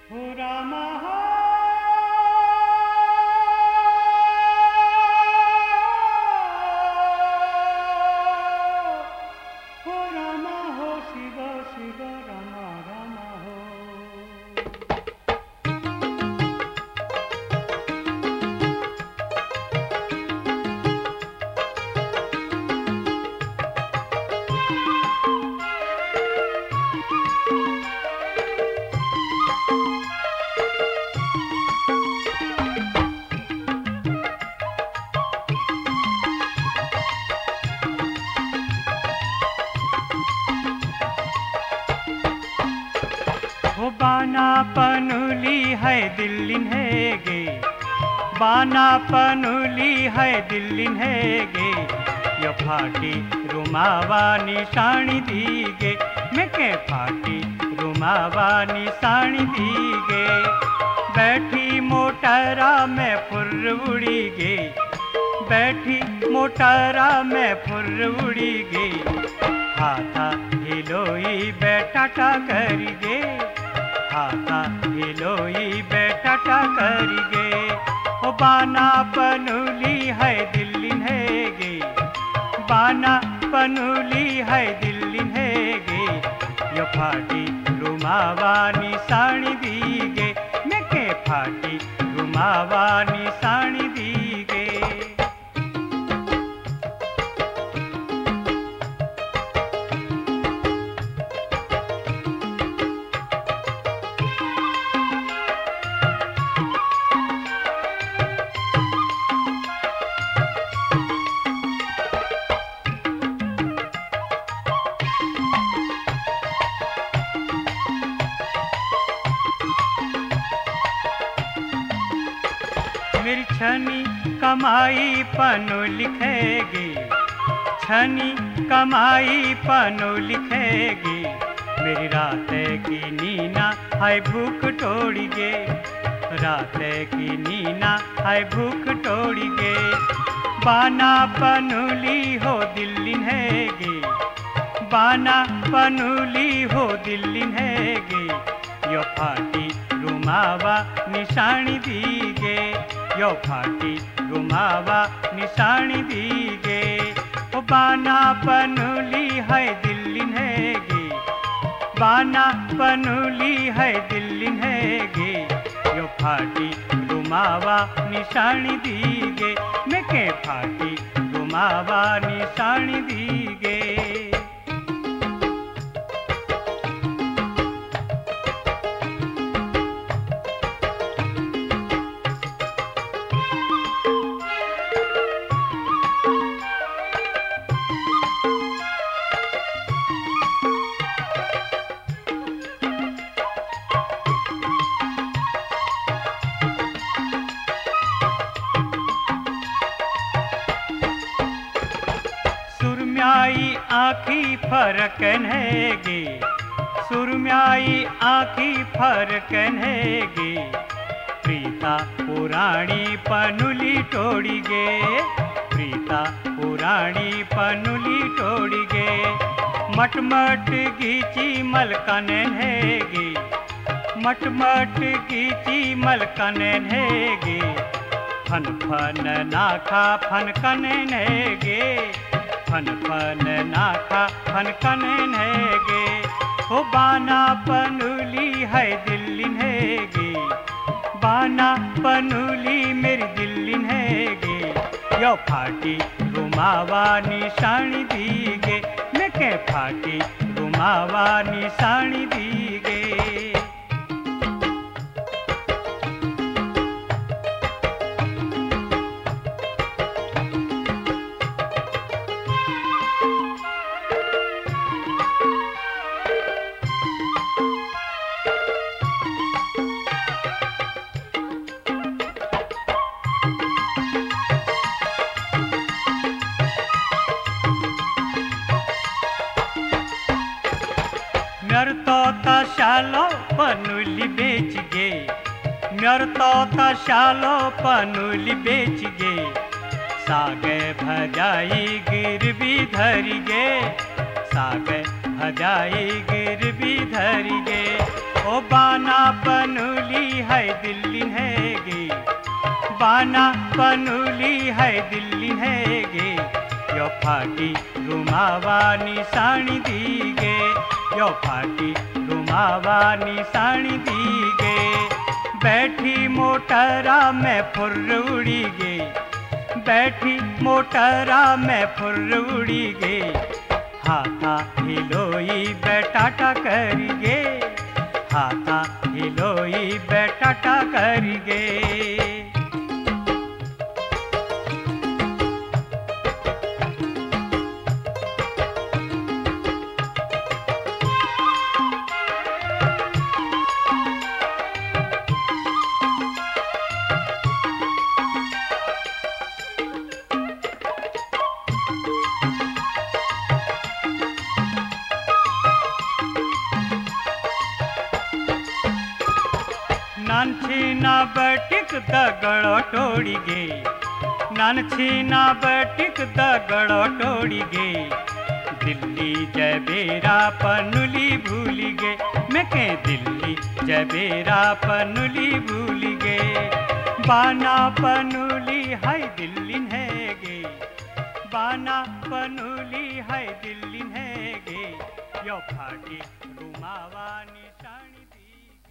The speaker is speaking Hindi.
हो रामा हो, हो रामा हो, शिव शिव रामा रामा हो। हो बाना पनुली है दिल्लिन है गे, बाना पनुली है दिल्लिन है गे, यो फाटी रुमावा निशानी दीगे, मैं के फाटी रुमावा निशानी दीगे। बैठी मोटरा में फुर्र उड़ी गे, बैठी मोटरा में फुर्र उड़ी गे, हाथा हिलोई बैठाटा करी गे, हाथा हिलोई बैठाटा करी गे। ओ बाना पनुली है दिल्लिन है गे, बाना पनुली है दिल्लिन है गे, यो फाटी रुमावा निशानी दीगे, मैं के फाटी रुमावा निशानी दीगे। मेरी छनी कमाई पनो लिखेगी, छनी कमाई पनो लिखेगी, मेरी रात की नीना हाय भूख टोड़ी गे, रात की नीना हाय भूख टोड़ी गे। बाना पनुली हो दिल्लिन है गे, बाना पनुली हो दिल्लिन है गे, यो फाटी रुमावा निशानी दीगे, यो फाटी रुमावा निशानी दीगे। ओ बाना पनुली है दिल्लिन है गे, बाना पनुली है दिल्लिन है गे, यो फाटी रुमावा निशानी दीगे, मैं के फाटी रुमावा निशानी दीगे। सुरम्याई आँखी फरकन है गे, सुरम्याई आँखी फरकन है गे, प्रीता पुराणी पनुली टोड़ी गे, प्रीता पुराणी पनुली टोड़ी गे। मटमट गीची मलकनन है गे, मटमट गीची मलकनन है गे, फन फन नाखा फन कनन है गे, फन फन नाखा फन कनन है गे। हो बाना पनुली है दिल्लिन है गे, बाना पनुली मेरी दिल्लिन है गे, यो फाटी रुमावा निशानी दीगे, मैं के फाटी रुमावा निशानी दीगे। म्यर तोता शालो पनुली बेच गे, म्यर तोता शालो पनुली बेच गे, सागे भजाई गिरवी धरी गे, सागे भजाई गिरवी धरी गे। ओ बाना पनुली है दिल्ली है गे बाना पनुली है दिल्ली है गे यो फाटी घुमावा निशानी दी गे यो फाटी घुमावा निशानी दी गे बैठी मोटरा में फुर्र उड़ी गे बैठी मोटरा में फुर्र उड़ी गे हाथा हिलोई बैटाटा करिगे हाथा हिलोई बैटाटा करिगे नानछीना बटिक दगड़ो टोड़ी गे नानछीना बटिक दगड़ो टोड़ी गे दिल्ली जबेरा पनुली भूली गे मैं कह दिल्ली जबेरा पनुली भूली गे बाना पनुली है दिल्ली है गे बाना पनुली है दिल्ली है गे यो फाटी घुमावा निशानी